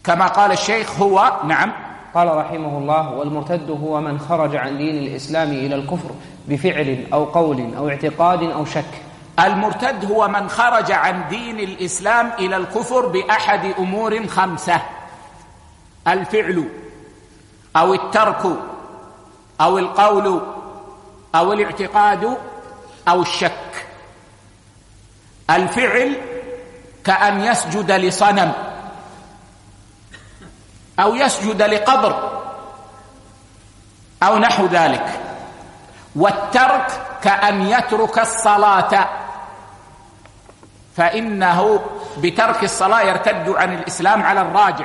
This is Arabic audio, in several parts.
كما قال الشيخ هو نعم. قال رحمه الله: والمرتد هو من خرج عن دين الإسلام إلى الكفر بفعل أو قول أو اعتقاد أو شك. المرتد هو من خرج عن دين الإسلام إلى الكفر بأحد أمور 5: الفعل أو الترك أو القول أو الاعتقاد أو الشك. الفعل كأن يسجد لصنم أو يسجد لقبر أو نحو ذلك. والترك كأن يترك الصلاة، فإنه بترك الصلاة يرتد عن الإسلام على الراجح.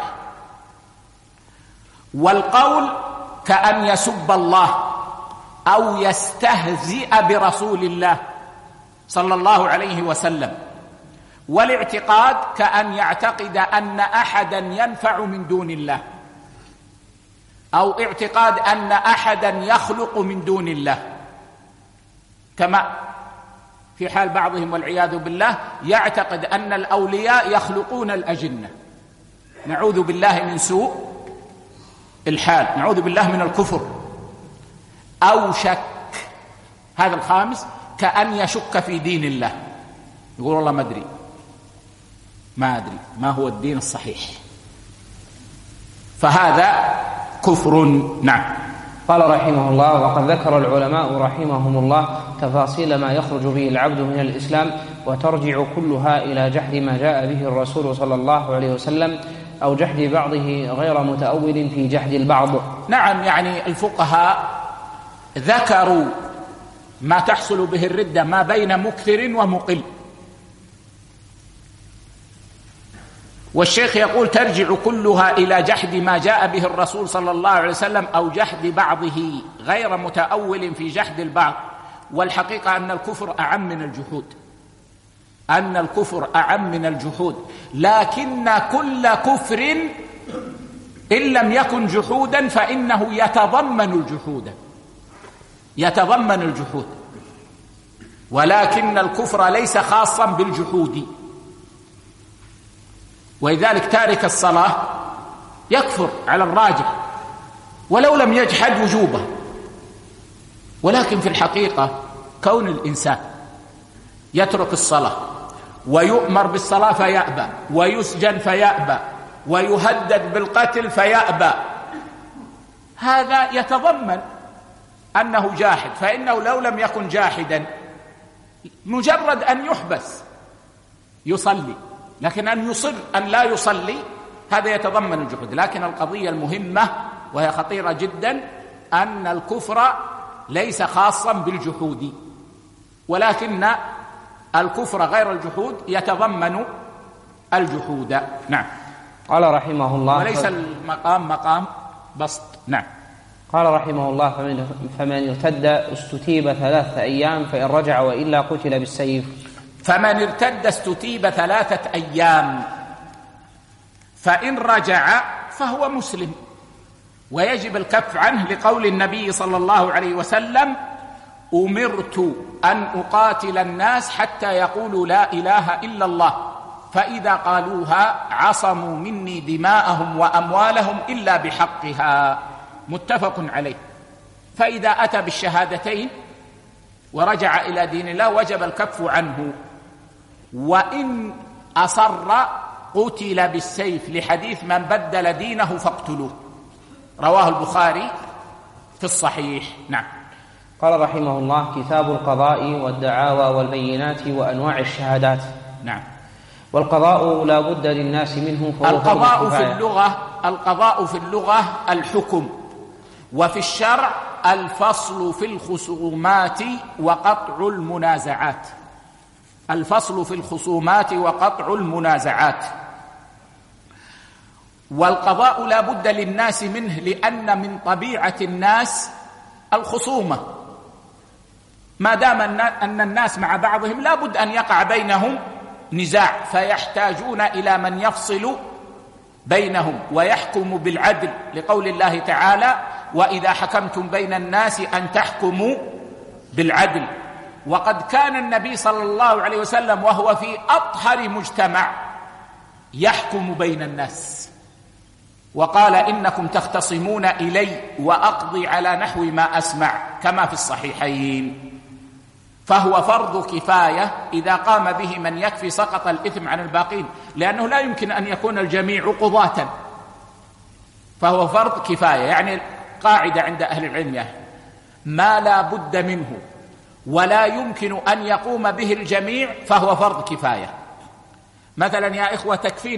والقول كأن يسب الله أو يستهزئ برسول الله صلى الله عليه وسلم. والاعتقاد كأن يعتقد أن أحدا ينفع من دون الله، أو اعتقاد أن أحدا يخلق من دون الله، كما في حال بعضهم والعياذ بالله يعتقد أن الأولياء يخلقون الأجنة. نعوذ بالله من سوء الحال، نعوذ بالله من الكفر. أو شك، هذا الخامس، كأن يشك في دين الله، يقول والله ما أدري ما هو الدين الصحيح، فهذا كفر. نعم. قال رحمه الله: وقد ذكر العلماء رحمهم الله تفاصيل ما يخرج به العبد من الإسلام، وترجع كلها إلى جحد ما جاء به الرسول صلى الله عليه وسلم، أو جحد بعضه غير متأول في جحد البعض. نعم، يعني الفقهاء ذكروا ما تحصل به الردة ما بين مكثر ومقل، والشيخ يقول ترجع كلها إلى جحد ما جاء به الرسول صلى الله عليه وسلم أو جحد بعضه غير متأول في جحد البعض. والحقيقة أن الكفر أعم من الجحود، أن الكفر أعم من الجحود، لكن كل كفر إن لم يكن جحودا فإنه يتضمن الجحود، ولكن الكفر ليس خاصا بالجحود. ولذلك تارك الصلاة يكفر على الراجح ولو لم يجحد وجوبه. ولكن في الحقيقة كون الإنسان يترك الصلاة ويؤمر بالصلاة فيأبى، ويسجن فيأبى، ويهدد بالقتل فيأبى، هذا يتضمن أنه جاحد. فإنه لو لم يكن جاحدا مجرد أن يحبس يصلي، لكن أن يصر أن لا يصلي هذا يتضمن الجحود. لكن القضية المهمة وهي خطيرة جدا أن الكفر ليس خاصا بالجحود، ولكن الكفر غير الجحود يتضمن الجحود. نعم. قال رحمه الله: وليس المقام مقام بسط. نعم. قال رحمه الله: فمن ارتد استتيب 3 أيام، فإن رجع وإلا قتل بالسيف. فمن ارتد استتيب 3 أيام، فإن رجع فهو مسلم ويجب الكف عنه، لقول النبي صلى الله عليه وسلم: أمرت أن أقاتل الناس حتى يقولوا لا إله إلا الله، فإذا قالوها عصموا مني دماءهم وأموالهم إلا بحقها. متفق عليه. فإذا أتى بالشهادتين ورجع إلى دين الله وجب الكف عنه، وإن أصر قتل بالسيف، لحديث من بدل دينه فاقتلوه، رواه البخاري في الصحيح. نعم. قال رحمه الله: كتاب القضاء والدعاوى والبينات وأنواع الشهادات. نعم. والقضاء لا بد للناس منه. القضاء في اللغة الحكم، وفي الشرع الفصل في الخصومات وقطع المنازعات. الفصل في الخصومات وقطع المنازعات. والقضاء لا بد للناس منه، لأن من طبيعة الناس الخصومة، ما دام أن الناس مع بعضهم لا بد أن يقع بينهم نزاع، فيحتاجون إلى من يفصل بينهم ويحكم بالعدل، لقول الله تعالى: وإذا حكمتم بين الناس أن تحكموا بالعدل. وقد كان النبي صلى الله عليه وسلم وهو في أطهر مجتمع يحكم بين الناس، وقال إنكم تختصمون إلي وأقضي على نحو ما أسمع كما في الصحيحين، فهو فرض كفاية إذا قام به من يكفي سقط الإثم عن الباقين، لأنه لا يمكن أن يكون الجميع قضاة، فهو فرض كفاية. يعني قاعدة عند أهل العلم: ما لا بد منه ولا يمكن أن يقوم به الجميع فهو فرض كفاية. مثلا يا إخوة،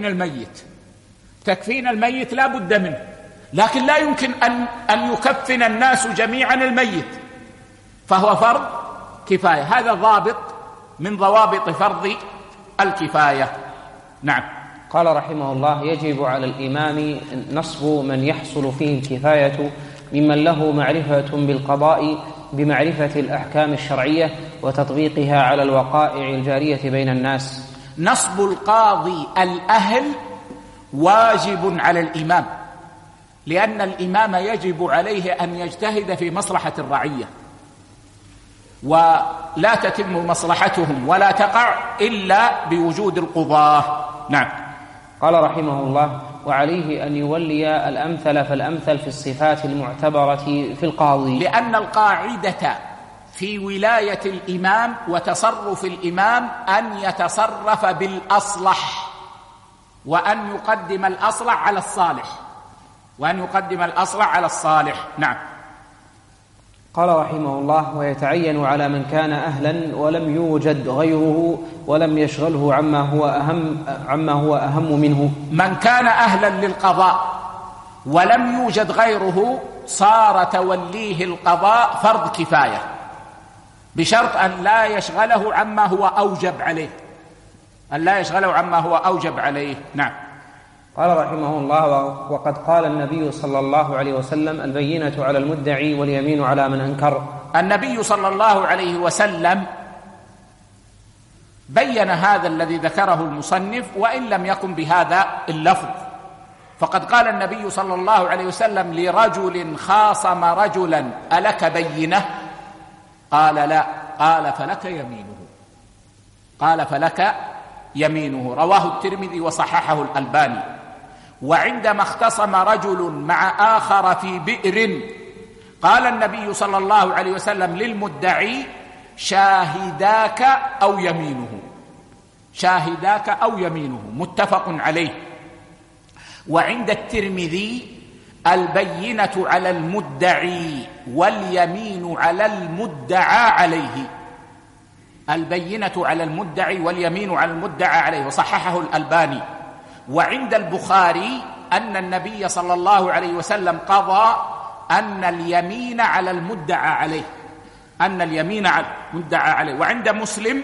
تكفين الميت لا بد منه، لكن لا يمكن أن يكفن الناس جميعا الميت، فهو فرض كفاية. هذا ضابط من ضوابط فرض الكفاية. نعم. قال رحمه الله: يجب على الإمام نصب من يحصل فيه الكفاية ممن له معرفة بالقضاء بمعرفة الأحكام الشرعية وتطبيقها على الوقائع الجارية بين الناس. نصب القاضي الأهل واجب على الإمام، لأن الإمام يجب عليه أن يجتهد في مصلحة الرعية، ولا تتم مصلحتهم ولا تقع إلا بوجود القضاة. نعم. قال رحمه الله: وعليه أن يولي الأمثل فالأمثل في الصفات المعتبرة في القاضي، لأن القاعدة في ولاية الإمام وتصرف الإمام أن يتصرف بالأصلح، وأن يقدم الأصلح على الصالح. نعم. قال رحمه الله: ويتعين على من كان أهلا ولم يوجد غيره ولم يشغله عما هو أهم منه. من كان أهلا للقضاء ولم يوجد غيره صار توليه القضاء فرض كفاية، بشرط أن لا يشغله عما هو أوجب عليه. نعم. قال رحمه الله: وقد قال النبي صلى الله عليه وسلم: البينة على المدعي واليمين على من أنكر. النبي صلى الله عليه وسلم بين هذا الذي ذكره المصنف وإن لم يكن بهذا اللفظ، فقد قال النبي صلى الله عليه وسلم لرجل خاصم رجلا: ألك بينة؟ قال: لا. قال: فلك يمينه. رواه الترمذي وصححه الألباني. وعندما اختصم رجل مع آخر في بئر، قال النبي صلى الله عليه وسلم للمدعي: شاهداك أو يمينه، متفق عليه. وعند الترمذي: البينة على المدعي واليمين على المدعى عليه. البينة على المدعي واليمين على المدعى عليه، وصححه الألباني. وعند البخاري أن النبي صلى الله عليه وسلم قضى أن اليمين على المدعى عليه. وعند مسلم: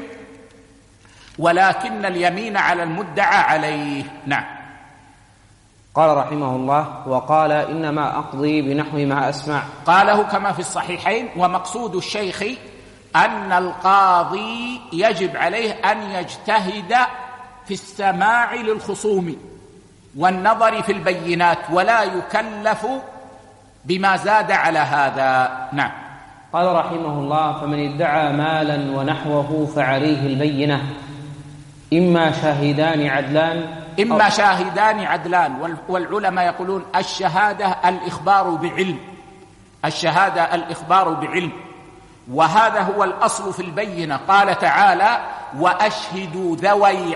ولكن اليمين على المدعى عليه. نعم. قال رحمه الله: وقال: إنما أقضي بنحو ما أسمع. قاله كما في الصحيحين. ومقصود الشيخ أن القاضي يجب عليه أن يجتهد في السماع للخصوم والنظر في البينات، ولا يكلف بما زاد على هذا. نعم. قال رحمه الله: فمن ادعى مالا ونحوه فعليه البينة، إما شاهدان عدلان. والعلماء يقولون الشهادة الإخبار بعلم، وهذا هو الأصل في البينة. قال تعالى: وأشهدوا ذوي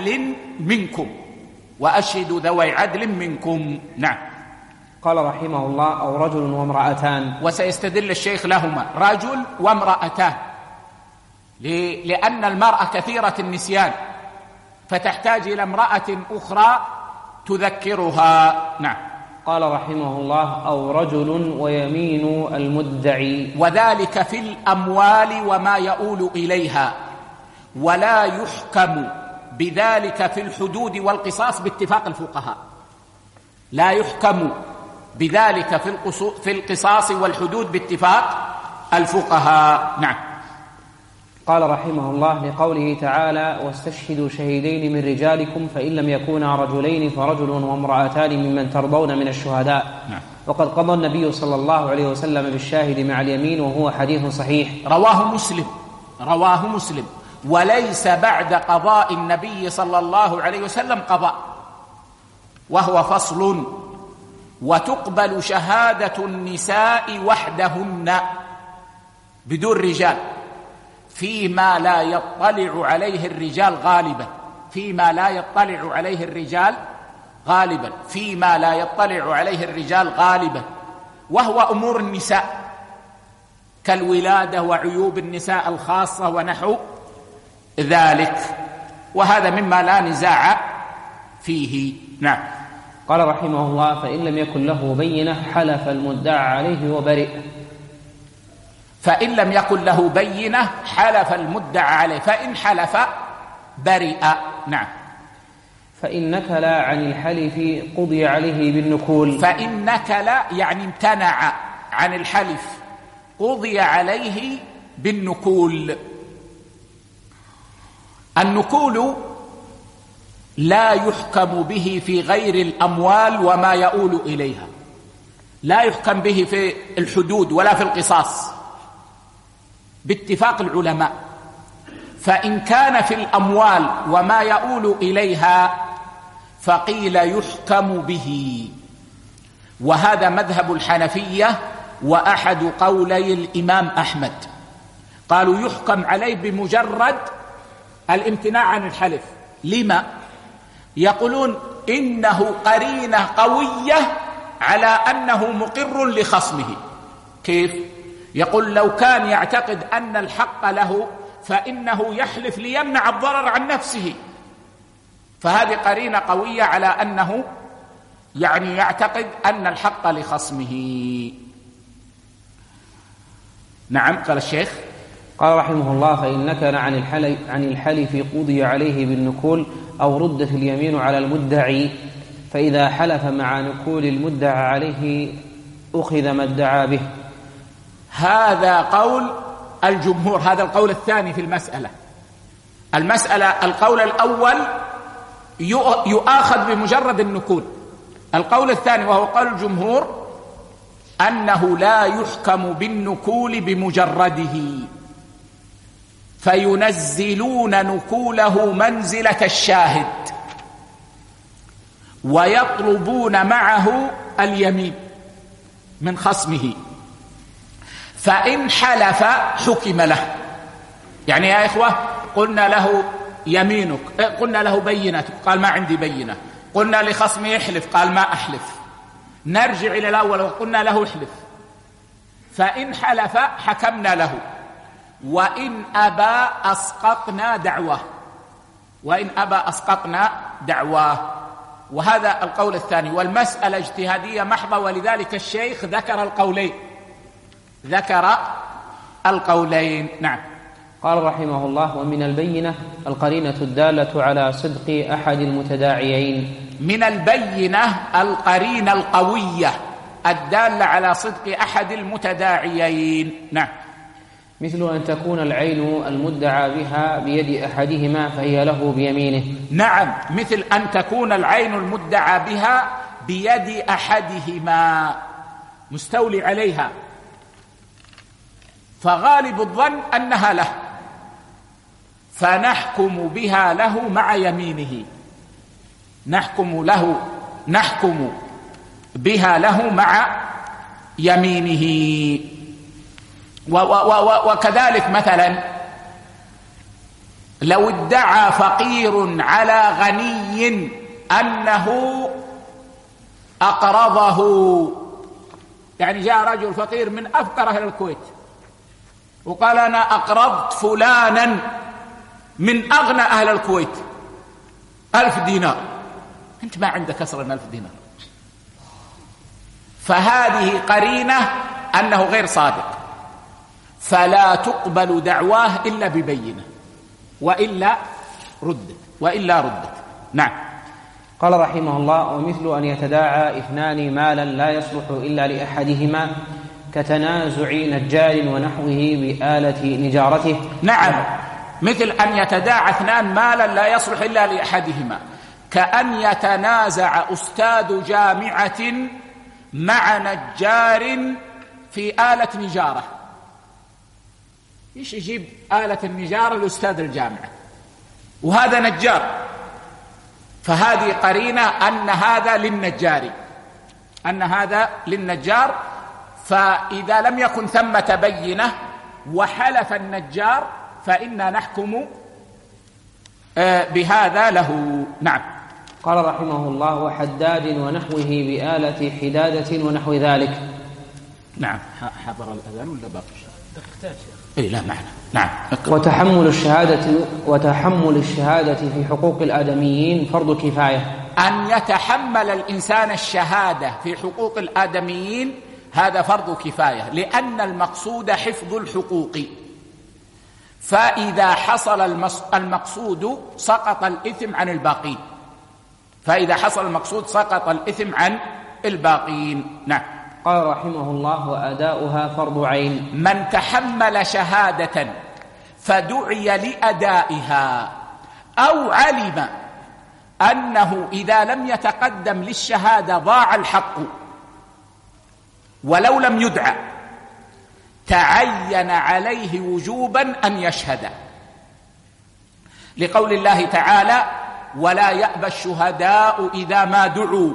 عدل منكم. نعم. قال رحمه الله: أو رجل وامرأتان. وسيستدل الشيخ لهما رجل وامرأتان، لأن المرأة كثيرة النسيان، فتحتاج إلى امرأة أخرى تذكرها. نعم. قال رحمه الله: أو رجل ويمين المدعي. وذلك في الأموال وما يؤول إليها، ولا يحكم بذلك في الحدود والقصاص باتفاق الفقهاء. لا يحكم بذلك في القصاص والحدود باتفاق الفقهاء. نعم. قال رحمه الله: لقوله تعالى: واستشهدوا شهيدين من رجالكم فإن لم يكونا رجلين فرجل وامرأتان ممن ترضون من الشهداء. نعم. وقد قضى النبي صلى الله عليه وسلم بالشاهد مع اليمين، وهو حديث صحيح. رواه مسلم. وليس بعد قضاء النبي صلى الله عليه وسلم قضاء، وهو فصل. وتقبل شهادة النساء وحدهن بدون رجال فيما لا يطلع عليه الرجال غالبا، فيما لا يطلع عليه الرجال غالبا، فيما لا يطلع عليه الرجال غالبا، وهو أمور النساء كالولادة وعيوب النساء الخاصة ونحو ذلك، وهذا مما لا نزاع فيه. نعم. قال رحمه الله: فإن لم يكن له بينة حلف المدعى عليه وبرئ. فإن لم يكن له بينة حلف المدعى عليه، فإن حلف برئ. نعم. فإن نكل عن الحلف قضي عليه بالنكول. فإن نكل يعني امتنع عن الحلف قضي عليه بالنكول. النكول لا يحكم به في غير الأموال وما يؤول إليها، لا يحكم به في الحدود ولا في القصاص باتفاق العلماء. فإن كان في الأموال وما يؤول إليها فقيل يحكم به، وهذا مذهب الحنفية وأحد قولي الإمام أحمد. قالوا يحكم عليه بمجرد الامتناع عن الحلف. لما؟ يقولون إنه قرينة قوية على أنه مقر لخصمه. كيف؟ يقول لو كان يعتقد أن الحق له فإنه يحلف ليمنع الضرر عن نفسه، فهذه قرينة قوية على أنه يعني يعتقد أن الحق لخصمه. نعم. قال الشيخ قال رحمه الله: فإن نكل عن الحلف قضي عليه بالنكول أو ردت اليمين على المدعي، فإذا حلف مع نكول المدعى عليه أخذ ما ادعى به. هذا قول الجمهور، هذا القول الثاني في المسألة. القول الأول يؤاخذ بمجرد النكول. القول الثاني وهو قول الجمهور أنه لا يحكم بالنكول بمجرده، فينزلون نكوله منزلة الشاهد ويطلبون معه اليمين من خصمه، فإن حلف حكم له. يعني يا إخوة قلنا له يمينك، قلنا له بينتك، قال ما عندي بينة. قلنا لخصمه احلف، قال ما أحلف. نرجع إلى الأول وقلنا له احلف، فإن حلف حكمنا له، وإن أبى أسقطنا دعواه، وإن أبى أسقطنا دعواه. وهذا القول الثاني، والمسألة اجتهادية محضة، ولذلك الشيخ ذكر القولين. نعم. قال رحمه الله: ومن البينة القرينة الدالة على صدق أحد المتداعيين. من البينة القرينة القوية الدالة على صدق أحد المتداعيين. نعم. مثل أن تكون العين المدعى بها بيد أحدهما فهي له بيمينه. نعم، مثل أن تكون العين المدعى بها بيد أحدهما مستولي عليها، فغالب الظن أنها له، فنحكم بها له مع يمينه، نحكم بها له مع يمينه. وكذلك مثلا لو ادعى فقير على غني أنه أقرضه، يعني جاء رجل فقير من أفقر أهل الكويت وقال أنا أقرضت فلانا من أغنى أهل الكويت 1000 دينار، أنت ما عندك أصلا 1000 دينار، فهذه قرينة أنه غير صادق، فلا تقبل دعواه إلا ببينة، وإلا ردت. نعم. قال رحمه الله: ومثل أن يتداعى اثنان مالا لا يصلح إلا لأحدهما كتنازع نجار ونحوه بآلة نجارته. نعم، مثل أن يتداعى اثنان مالا لا يصلح إلا لأحدهما، كأن يتنازع أستاذ جامعة مع نجار في آلة نجارة. إيش يجيب آلة النجارة لأستاذ الجامعة وهذا نجار؟ فهذه قرينة أن هذا للنجار أن هذا للنجار، فإذا لم يكن ثمة بينة وحلف النجار فإنا نحكم بهذا له. نعم. قال رحمه الله: وحداد ونحوه بآلة حدادة ونحو ذلك. نعم. حضر الأذان ولا باقي؟ إيه لا معنى. نعم. وتحمل الشهادة في حقوق الآدميين فرض كفاية. أن يتحمل الإنسان الشهادة في حقوق الآدميين هذا فرض كفاية، لأن المقصود حفظ الحقوق، فإذا حصل المقصود سقط الإثم عن الباقين، فإذا حصل المقصود سقط الإثم عن الباقين. نعم. قال رحمه الله: وأداؤها فرض عين. من تحمل شهادة فدعي لأدائها أو علم أنه إذا لم يتقدم للشهادة ضاع الحق ولو لم يدعى، تعين عليه وجوبا أن يشهد، لقول الله تعالى: ولا يأبى الشهداء إذا ما دعوا،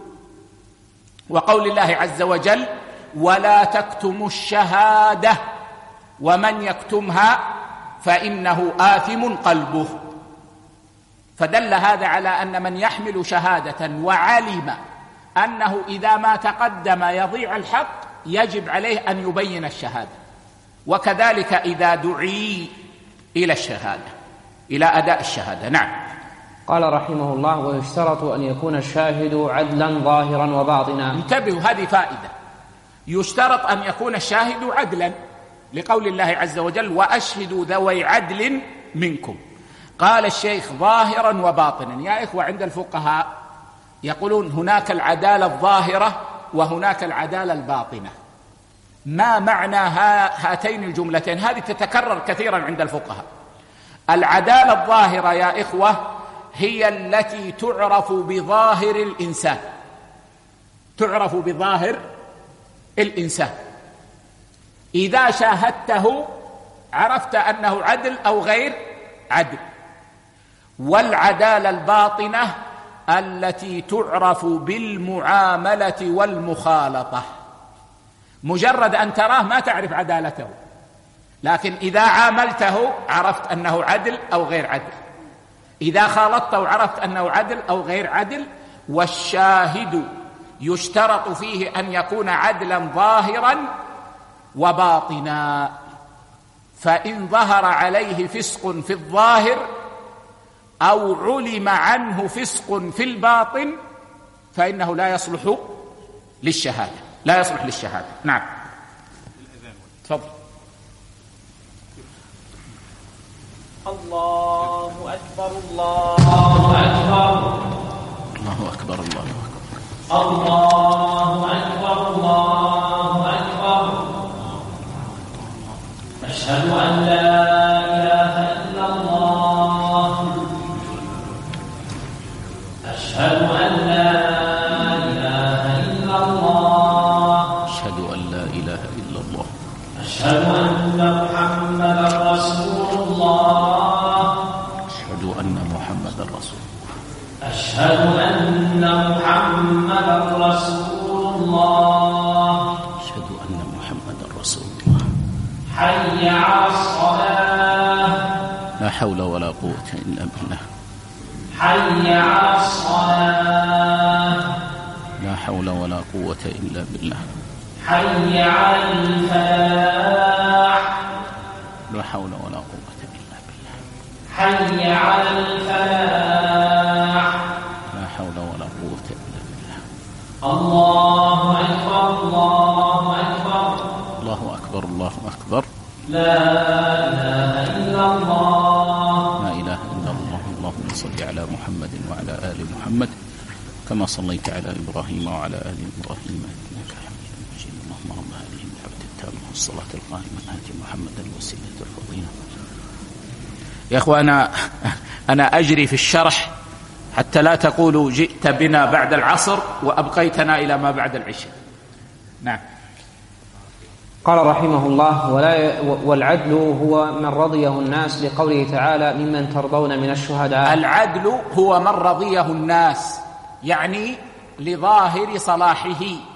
وقول الله عز وجل: ولا تكتموا الشهادة ومن يكتمها فإنه آثم قلبه. فدل هذا على أن من يحمل شهادة وعلم أنه إذا ما تقدم يضيع الحق يجب عليه أن يبين الشهادة، وكذلك إذا دعي إلى الشهادة، إلى أداء الشهادة. نعم. قال رحمه الله: ويشترط أن يكون الشاهد عدلا ظاهرا وباطنا. انتبهوا، هذه فائدة. يشترط أن يكون الشاهد عدلا، لقول الله عز وجل: وأشهدوا ذوي عدل منكم. قال الشيخ: ظاهرا وباطنا. يا إخوة، عند الفقهاء يقولون هناك العدالة الظاهرة وهناك العدالة الباطنة. ما معنى هاتين الجملتين؟ هذه تتكرر كثيرا عند الفقهاء. العدالة الظاهرة يا إخوة هي التي تعرف بظاهر الإنسان، تعرف بظاهر الإنسان. إذا شاهدته عرفت أنه عدل أو غير عدل. والعدالة الباطنة التي تعرف بالمعاملة والمخالطة. مجرد أن تراه ما تعرف عدالته، لكن إذا عاملته عرفت أنه عدل أو غير عدل، إذا خالطته عرفت أنه عدل أو غير عدل. والشاهد يشترط فيه أن يكون عدلا ظاهرا وباطنا، فإن ظهر عليه فسق في الظاهر أو علم عنه فسق في الباطن فإنه لا يصلح للشهادة، لا يصلح للشهادة. نعم. تفضل. الله أكبر الله أكبر الله أكبر الله أكبر الله أكبر الله أكبر. أشهد أن لا إله إلا الله. أشهد أن لا إله إلا الله. أشهد أن لا إله إلا الله. أشهد أن محمدا رسول الله. أشهد أن محمدا رسول الله. أشهد أن محمدا رسول الله. أشهد أن محمدا رسول الله. حي على الصلاة. لا حول ولا قوة إلا بالله. حي على الصلاة. لا حول ولا قوة إلا بالله. حي على الفلاح. لا حول ولا قوة إلا بالله. حي على الفلاح. لا حول ولا قوة إلا بالله. الله أكبر الله أكبر. الله أكبر الله أكبر. لا إله إلا الله. لا إله إلا الله. اللهم صل على محمد وعلى آل محمد كما صليت على إبراهيم وعلى آل إبراهيم إنك حميد مجيد. اللهم رب هذه الدعوة التامة والصلاة القائمة آت محمدا الوسيلة الفضيلة. يا أخوانا، أنا أجري في الشرح حتى لا تقولوا جئت بنا بعد العصر وأبقيتنا إلى ما بعد العشاء. نعم. قال رحمه الله: والعدل هو من رضيه الناس، لقوله تعالى: ممن ترضون من الشهداء. العدل هو من رضيه الناس، يعني لظاهر صلاحه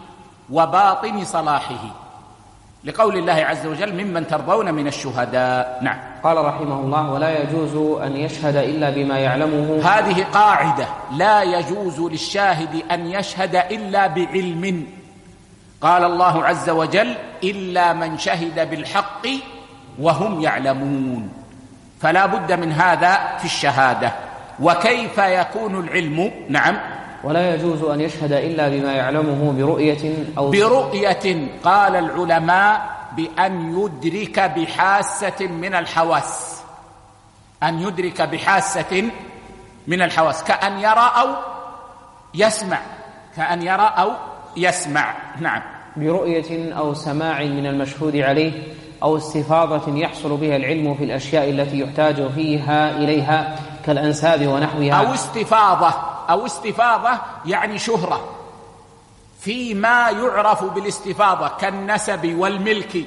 وباطن صلاحه، لقول الله عز وجل ممن ترضون من الشهداء. نعم. قال رحمه الله: ولا يجوز أن يشهد إلا بما يعلمه. هذه قاعدة، لا يجوز للشاهد أن يشهد إلا بعلم. قال الله عز وجل: إلا من شهد بالحق وهم يعلمون. فلا بد من هذا في الشهادة. وكيف يكون العلم؟ نعم. ولا يجوز أن يشهد إلا بما يعلمه برؤية قال العلماء بأن يدرك بحاسة من الحواس، أن يدرك بحاسة من الحواس، كأن يرى أو يسمع، كأن يرى أو يسمع. نعم. برؤية أو سماع من المشهود عليه، أو استفاضة يحصل بها العلم في الأشياء التي يحتاج فيها إليها كالأنساب ونحوها. أو استفاضة يعني شهرة فيما يعرف بالاستفاضة كالنسب والملك،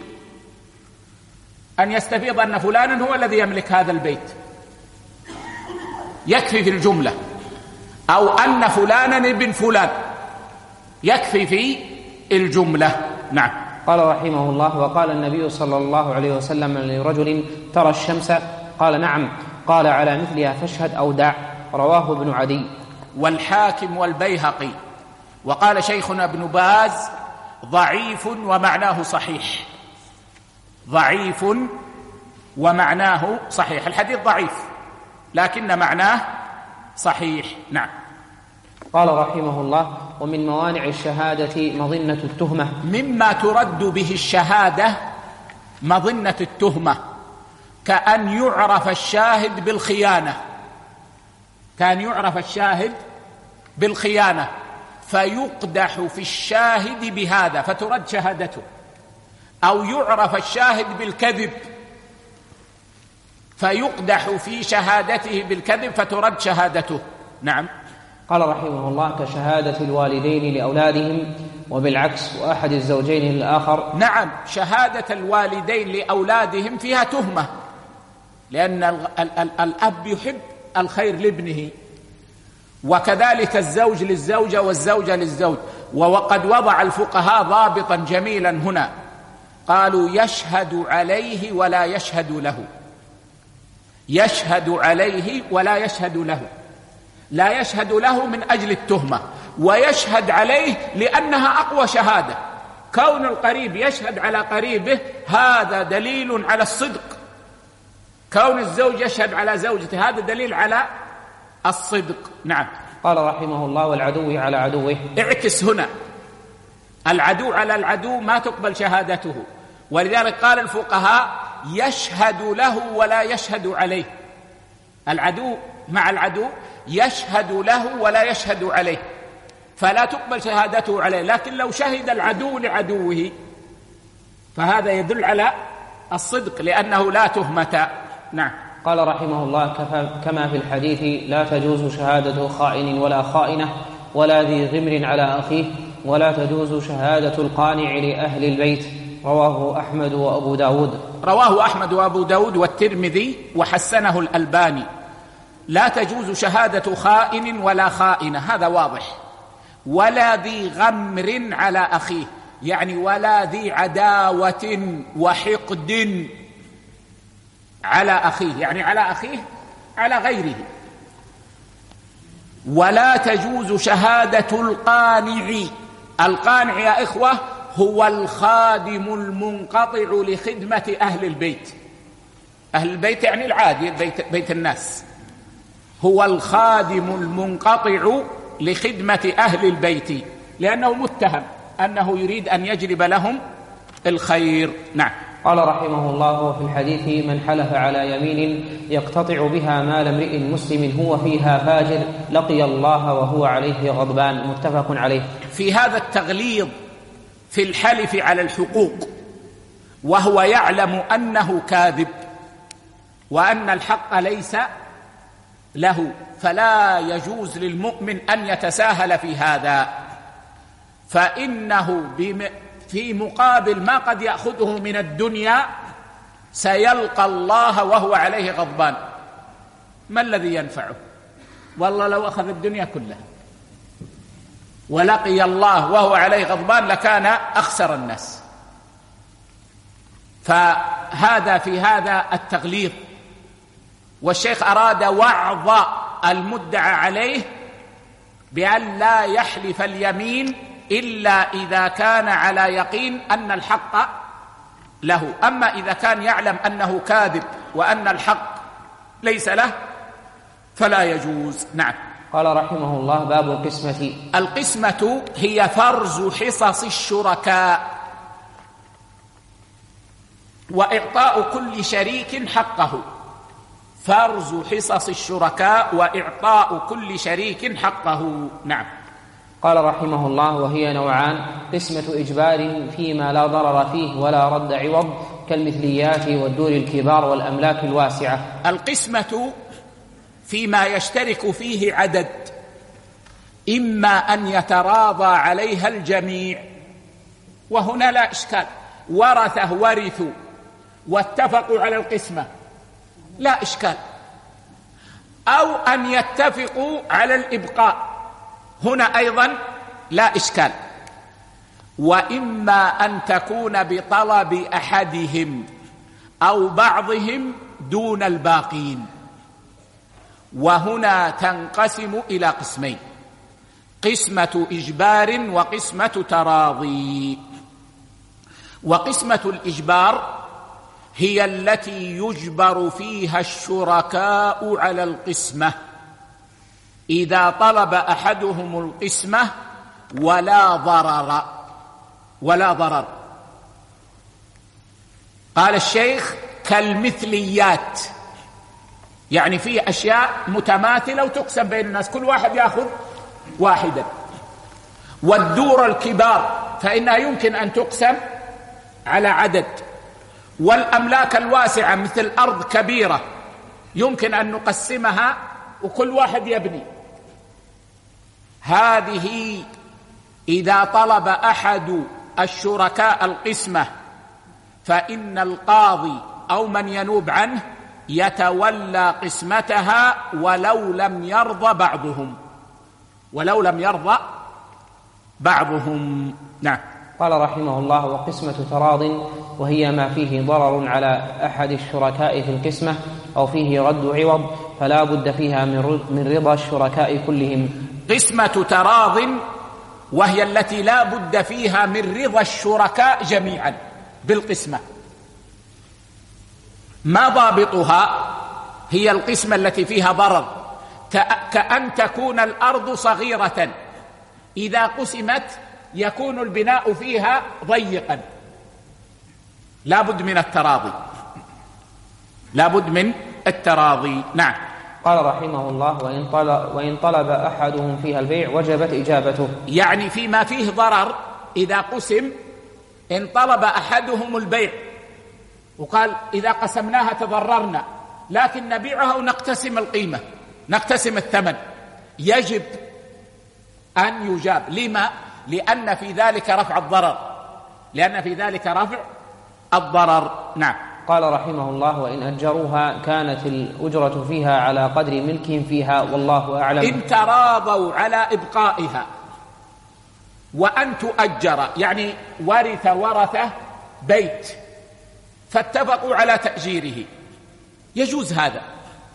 أن يستفيض أن فلانا هو الذي يملك هذا البيت، يكفي في الجملة، أو أن فلانا ابن فلان، يكفي في الجملة. نعم. قال رحمه الله: وقال النبي صلى الله عليه وسلم لرجل: ترى الشمس؟ قال: نعم. قال: على مثلها فاشهد أو دع. رواه ابن عدي. والحاكم والبيهقي. وقال شيخنا ابن باز: ضعيف ومعناه صحيح. ضعيف ومعناه صحيح، الحديث ضعيف لكن معناه صحيح. نعم. قال رحمه الله: ومن موانع الشهادة مظنة التهمة. مما ترد به الشهادة مظنة التهمة، كأن يعرف الشاهد بالخيانة، كان يعرف الشاهد بالخيانة فيقدح في الشاهد بهذا فترد شهادته، أو يعرف الشاهد بالكذب فيقدح في شهادته بالكذب فترد شهادته. نعم. قال رحمه الله: كشهادة الوالدين لأولادهم وبالعكس، وأحد الزوجين للآخر. نعم، شهادة الوالدين لأولادهم فيها تهمة، لأن الأب يحب الخير لابنه، وكذلك الزوج للزوجة والزوجة للزوج. وقد وضع الفقهاء ضابطا جميلا هنا، قالوا: يشهد عليه ولا يشهد له. يشهد عليه ولا يشهد له. لا يشهد له من أجل التهمة، ويشهد عليه لأنها أقوى شهادة. كون القريب يشهد على قريبه هذا دليل على الصدق، كون الزوج يشهد على زوجته هذا دليل على الصدق. نعم. قال رحمه الله: والعدو على عدوه. اعكس هنا، العدو على العدو ما تقبل شهادته، ولذلك قال الفقهاء: يشهد له ولا يشهد عليه. العدو مع العدو يشهد له ولا يشهد عليه، فلا تقبل شهادته عليه. لكن لو شهد العدو لعدوه فهذا يدل على الصدق لأنه لا تهمة. نعم. قال رحمه الله: كما في الحديث: لا تجوز شهادة خائن ولا خائنة ولا ذي غمر على أخيه، ولا تجوز شهادة القانع لأهل البيت. رواه أحمد وأبو داود. رواه أحمد وأبو داود والترمذي وحسنه الألباني. لا تجوز شهادة خائن ولا خائنة، هذا واضح. ولا ذي غمر على أخيه، يعني ولا ذي عداوة وحقد على أخيه، يعني على أخيه على غيره. ولا تجوز شهادة القانع. القانع يا إخوة هو الخادم المنقطع لخدمة أهل البيت. أهل البيت يعني العادي، بيت الناس. هو الخادم المنقطع لخدمة أهل البيت، لأنه متهم أنه يريد أن يجلب لهم الخير. نعم. قال رحمه الله: في الحديث: من حلف على يمين يقتطع بها مال امرئ مسلم هو فيها فاجر لقي الله وهو عليه غضبان. متفق عليه. في هذا التغليظ في الحلف على الحقوق، وهو يعلم أنه كاذب وأن الحق ليس له، فلا يجوز للمؤمن أن يتساهل في هذا، فإنه في مقابل ما قد يأخذه من الدنيا سيلقى الله وهو عليه غضبان. ما الذي ينفعه؟ والله لو أخذ الدنيا كلها ولقي الله وهو عليه غضبان لكان أخسر الناس. فهذا في هذا التغليظ. والشيخ أراد وعظ المدعى عليه بأن لا يحلف اليمين إلا إذا كان على يقين أن الحق له. أما إذا كان يعلم أنه كاذب وأن الحق ليس له فلا يجوز. نعم. قال رحمه الله: باب القسمة. القسمة هي فرز حصص الشركاء وإعطاء كل شريك حقه. فرز حصص الشركاء وإعطاء كل شريك حقه. نعم. قال رحمه الله: وهي نوعان: قسمة إجبار فيما لا ضرر فيه ولا رد عوض كالمثليات والدور الكبار والأملاك الواسعة. القسمة فيما يشترك فيه عدد، إما أن يتراضى عليها الجميع، وهنا لا إشكال، ورثه ورثوا واتفقوا على القسمة لا إشكال، أو أن يتفقوا على الإبقاء، هنا أيضا لا إشكال. وإما أن تكون بطلب أحدهم أو بعضهم دون الباقين، وهنا تنقسم إلى قسمين: قسمة إجبار وقسمة تراضي. وقسمة الإجبار هي التي يجبر فيها الشركاء على القسمة إذا طلب أحدهم القسمة ولا ضرر. قال الشيخ: كالمثليات، يعني في أشياء متماثلة وتقسم بين الناس، كل واحد يأخذ واحدا. والدور الكبار فإنها يمكن أن تقسم على عدد. والأملاك الواسعة مثل أرض كبيرة يمكن أن نقسمها وكل واحد يبني. هذه إذا طلب أحد الشركاء القسمة فإن القاضي أو من ينوب عنه يتولى قسمتها ولو لم يرضى بعضهم. نعم. قال رحمه الله: وقسمة تراض وهي ما فيه ضرر على أحد الشركاء في القسمة أو فيه رد عوض فلا بد فيها من رضا الشركاء كلهم. قسمة تراض وهي التي لا بد فيها من رضا الشركاء جميعا بالقسمة. ما ضابطها؟ هي القسمة التي فيها ضرر، كأن تكون الأرض صغيرة إذا قسمت يكون البناء فيها ضيقا، لا بد من التراضي. نعم. قال رحمه الله: وإن طلب أحدهم فيها البيع وجبت إجابته. يعني فيما فيه ضرر إذا قسم، إن طلب أحدهم البيع وقال إذا قسمناها تضررنا لكن نبيعها ونقتسم القيمة، نقتسم الثمن، يجب أن يجاب. لما؟ لأن في ذلك رفع الضرر. نعم. قال رحمه الله: وإن أجروها كانت الأجرة فيها على قدر ملكهم فيها والله أعلم. إن تراضوا على إبقائها وأن تؤجر، يعني ورثة بيت فاتفقوا على تأجيره، يجوز هذا،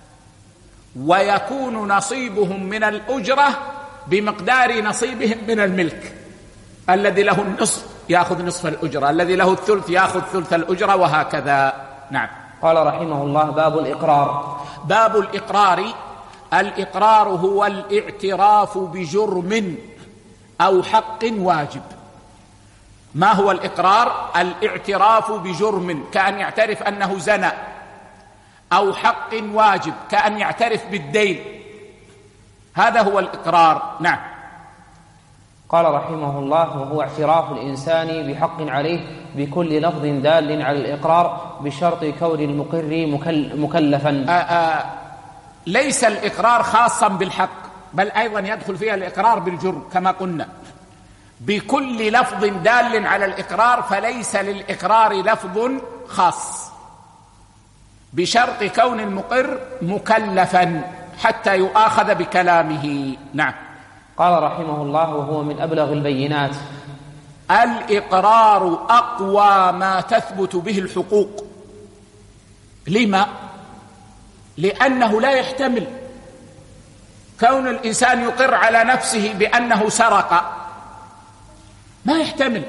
ويكون نصيبهم من الأجرة بمقدار نصيبهم من الملك. الذي له النصف يأخذ نصف الأجرة، الذي له الثلث يأخذ ثلث الأجرة، وهكذا. نعم. قال رحمه الله: باب الإقرار. باب الإقرار. الإقرار هو الاعتراف بجرم أو حق واجب. ما هو الإقرار؟ الاعتراف بجرم، كأن يعترف أنه زنى، أو حق واجب كأن يعترف بالدين، هذا هو الإقرار. نعم. قال رحمه الله: وهو اعتراف الإنسان بحق عليه بكل لفظ دال على الإقرار بشرط كون المقر مكلفا. ليس الإقرار خاصا بالحق، بل أيضا يدخل فيها الإقرار بالجرم كما قلنا. بكل لفظ دال على الإقرار، فليس للإقرار لفظ خاص، بشرط كون المقر مكلفا حتى يؤاخذ بكلامه. نعم. قال رحمه الله: وهو من أبلغ البينات. الإقرار أقوى ما تثبت به الحقوق. لما؟ لأنه لا يحتمل كون الإنسان يقر على نفسه بأنه سرق، ما يحتمل.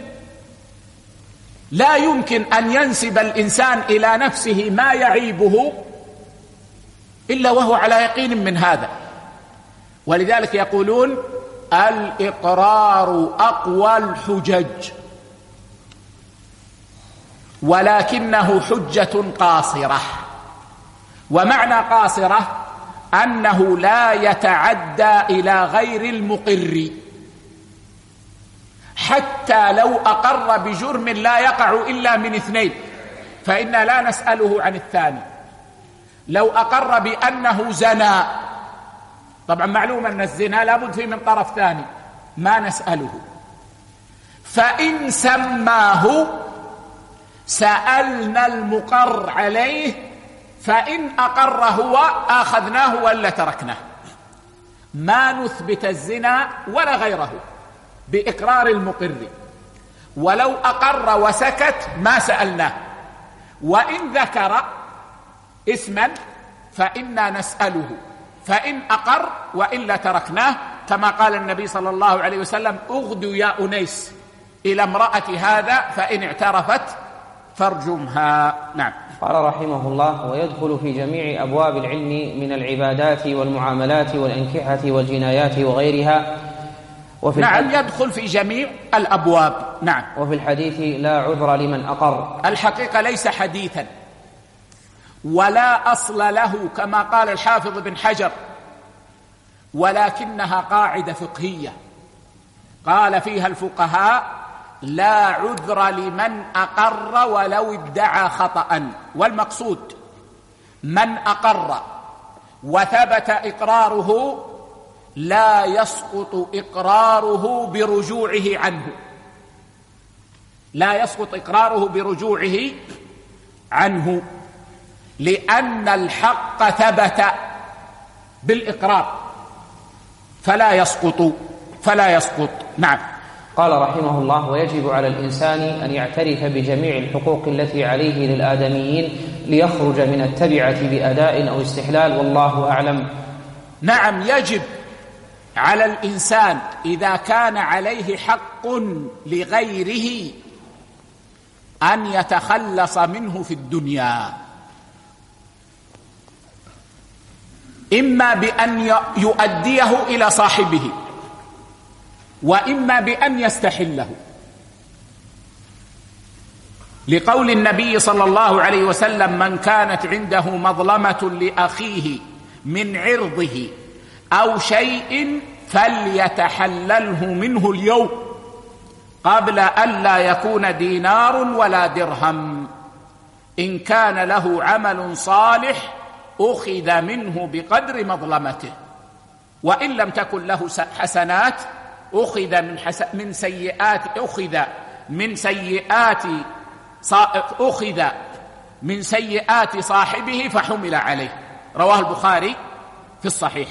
لا يمكن أن ينسب الإنسان إلى نفسه ما يعيبه إلا وهو على يقين من هذا. ولذلك يقولون: الإقرار أقوى الحجج، ولكنه حجة قاصرة. ومعنى قاصرة أنه لا يتعدى إلى غير المقر، حتى لو أقر بجرم لا يقع إلا من اثنين فإنا لا نسأله عن الثاني. لو أقر بأنه زنى، طبعا معلوم أن الزنا لابد فيه من طرف ثاني، ما نسأله. فإن سماه سألنا المقر عليه، فإن أقر هو أخذناه ولا تركناه. ما نثبت الزنا ولا غيره بإقرار المقر، ولو أقر وسكت ما سألناه. وإن ذكر اسما فإنا نسأله، فإن أقر وإلا تركناه، كما قال النبي صلى الله عليه وسلم: اغدوا يا أنيس إلى امرأة هذا فإن اعترفت فارجمها. نعم. قال رحمه الله: ويدخل في جميع أبواب العلم من العبادات والمعاملات والأنكحة والجنايات وغيرها. نعم، يدخل في جميع الأبواب. نعم. وفي الحديث: لا عذر لمن أقر. الحقيقة ليس حديثا ولا أصل له كما قال الحافظ بن حجر، ولكنها قاعدة فقهية قال فيها الفقهاء: لا عذر لمن أقر ولو ادعى خطأ. والمقصود من أقر وثبت إقراره لا يسقط إقراره برجوعه عنه، لا يسقط إقراره برجوعه عنه، لأن الحق ثبت بالإقرار فلا يسقط. نعم. قال رحمه الله: ويجب على الإنسان أن يعترف بجميع الحقوق التي عليه للآدميين ليخرج من التبعة بأداء أو استحلال، والله أعلم. نعم، يجب على الإنسان إذا كان عليه حق لغيره أن يتخلص منه في الدنيا، إما بأن يؤديه إلى صاحبه، وإما بأن يستحله، لقول النبي صلى الله عليه وسلم: من كانت عنده مظلمة لأخيه من عرضه أو شيء فليتحلله منه اليوم قبل أن لا يكون دينار ولا درهم. إن كان له عمل صالح أخذ منه بقدر مظلمته، وإن لم تكن له حسنات أخذ من سيئات صاحبه فحمل عليه. رواه البخاري في الصحيح.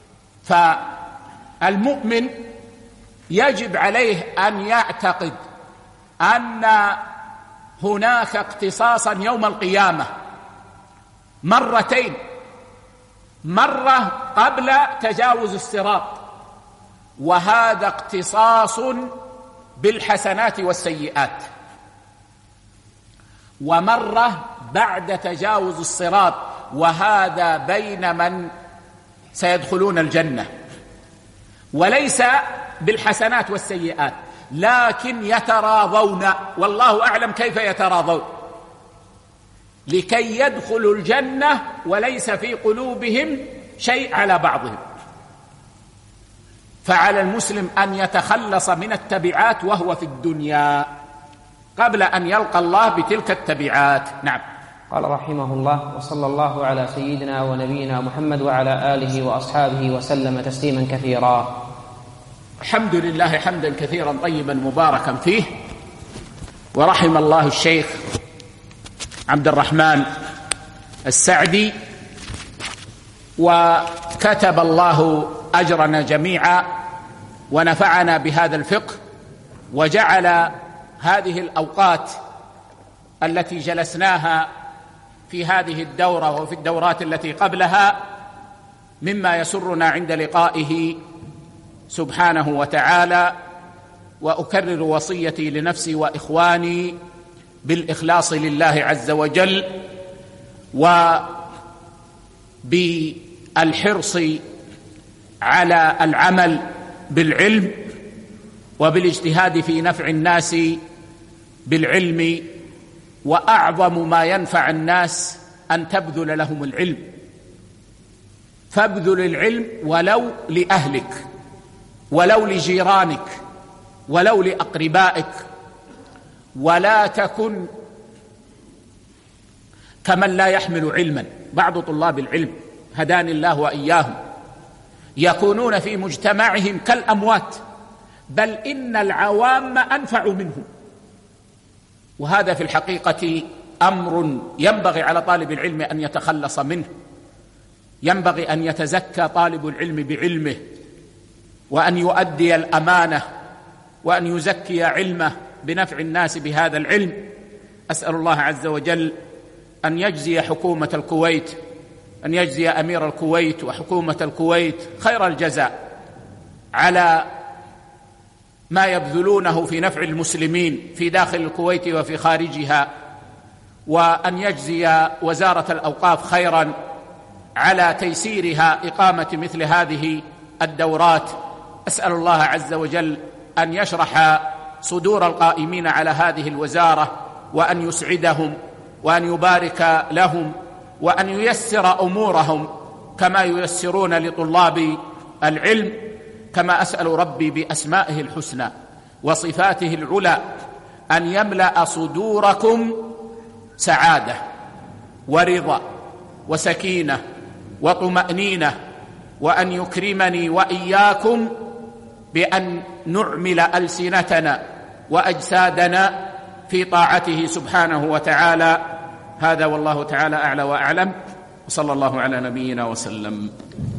فالمؤمن يجب عليه أن يعتقد أن هناك اقتصاصا يوم القيامة مرتين: مرة قبل تجاوز الصراط، وهذا اقتصاص بالحسنات والسيئات، ومرة بعد تجاوز الصراط، وهذا بين من سيدخلون الجنة، وليس بالحسنات والسيئات، لكن يتراضون، والله أعلم كيف يتراضون، لكي يدخلوا الجنة وليس في قلوبهم شيء على بعضهم. فعلى المسلم أن يتخلص من التبعات وهو في الدنيا قبل أن يلقى الله بتلك التبعات. نعم. قال رحمه الله: وصلى الله على سيدنا ونبينا محمد وعلى آله وأصحابه وسلم تسليما كثيرا. الحمد لله حمدا كثيرا طيبا مباركا فيه. ورحم الله الشيخ عبد الرحمن السعدي، وكتب الله أجرنا جميعا ونفعنا بهذا الفقه، وجعل هذه الأوقات التي جلسناها في هذه الدورة وفي الدورات التي قبلها مما يسرنا عند لقائه سبحانه وتعالى. وأكرر وصيتي لنفسي وإخواني بالإخلاص لله عز وجل، وبالحرص على العمل بالعلم، وبالاجتهاد في نفع الناس بالعلم. وأعظم ما ينفع الناس أن تبذل لهم العلم، فابذل العلم ولو لأهلك، ولو لجيرانك، ولو لأقربائك، ولا تكن كمن لا يحمل علما. بعض طلاب العلم هداني الله وإياهم يكونون في مجتمعهم كالأموات، بل إن العوام أنفع منهم، وهذا في الحقيقة أمر ينبغي على طالب العلم أن يتخلص منه. ينبغي أن يتزكى طالب العلم بعلمه، وأن يؤدي الأمانة، وأن يزكي علمه بنفع الناس بهذا العلم. أسأل الله عز وجل أن يجزي حكومة الكويت، أن يجزي أمير الكويت وحكومة الكويت خير الجزاء على ما يبذلونه في نفع المسلمين في داخل الكويت وفي خارجها، وأن يجزي وزارة الأوقاف خيرا على تيسيرها إقامة مثل هذه الدورات. أسأل الله عز وجل أن يشرح صدور القائمين على هذه الوزارة، وأن يسعدهم، وأن يبارك لهم، وأن ييسر أمورهم كما ييسرون لطلاب العلم. كما أسأل ربي بأسمائه الحسنى وصفاته العلى أن يملأ صدوركم سعادة ورضا وسكينة وطمأنينة، وأن يكرمني وإياكم بأن نعمل ألسنتنا وأجسادنا في طاعته سبحانه وتعالى. هذا والله تعالى أعلى وأعلم، وصلى الله على نبينا وسلم.